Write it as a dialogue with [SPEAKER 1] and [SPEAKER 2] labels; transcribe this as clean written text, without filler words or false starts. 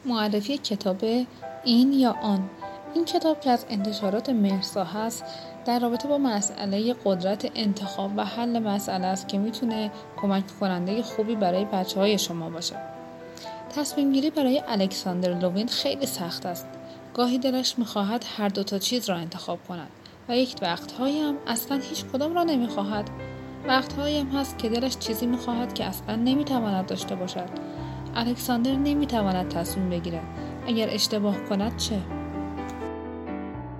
[SPEAKER 1] معرفی کتاب این یا آن. این کتاب که از انتشارات مهرسا هست در رابطه با مسئله قدرت انتخاب و حل مسئله است که میتونه کمک کننده خوبی برای بچه‌های شما باشه. تصمیم گیری برای الکساندر لوین خیلی سخت است. گاهی دلش میخواهد هر دو تا چیز را انتخاب کند و یک وقتهایی هم اصلا هیچ کدام را نمیخواهد. وقتهایی هم هست که دلش چیزی میخواهد که اصلا نمیتواند داشته باشد. الکساندر نمیتواند تصمیم بگیرد. اگر اشتباه کند چه؟